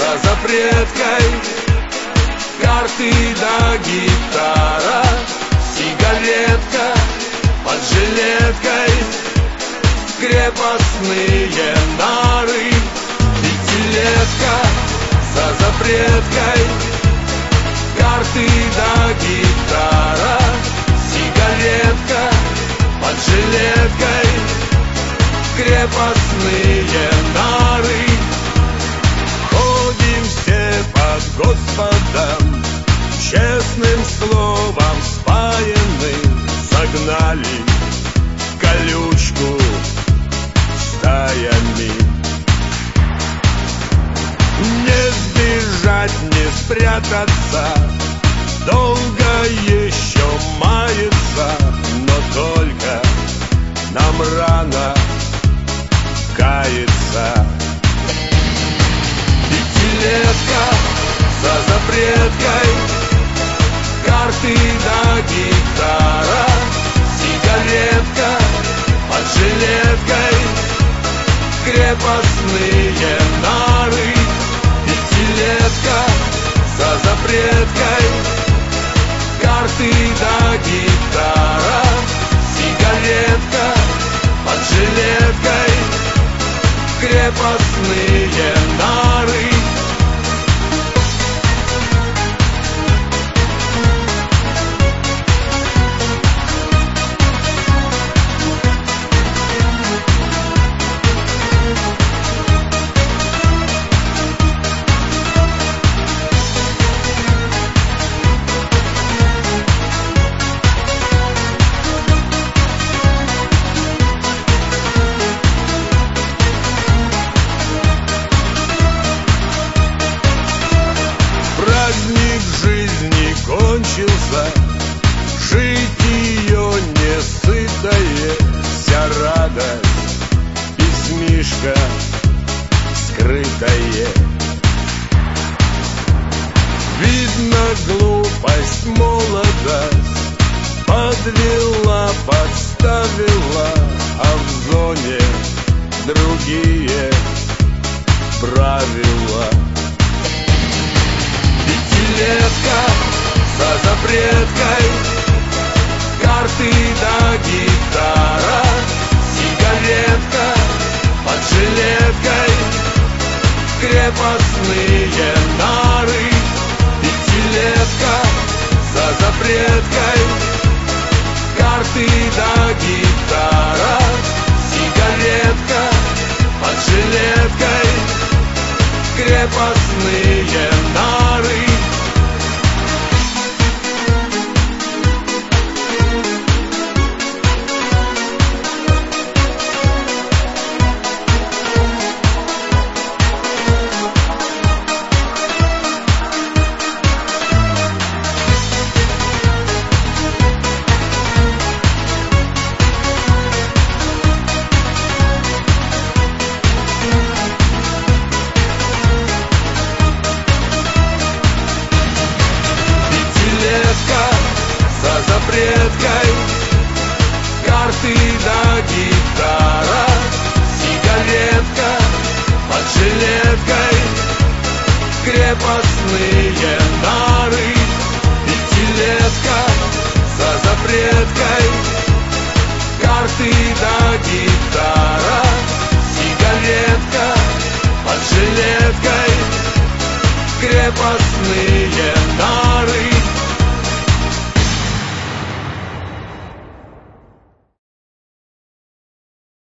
за запреткой, карты да гитара, сигаретка под жилеткой, крепостные нары, пятилетка за запреткой, карты да гитара, сигаретка под жилеткой, крепостные нары. Ходим все под Господом, честным словом спаянным, загнали колючку стаями. Не сбежать, не спрятаться, долго еще мается, но только нам рано каяться. Пятилетка за запреткой, карты да гитара, сигаретка под жилеткой, крепостные нары. Пятилетка за запреткой, карты да гитара, сигаретка под жилеткой, крепостные нары. Праздник жизни кончился, жить ее не сытое, вся радость, письмишко скрытое. Видно, глупость, молодость подвела, подставила, а в зоне другие правила. Пятилетка за запреткой, карты да гитара, сигаретка под жилеткой, крепостные нары. Пятилетка за запреткой, карты да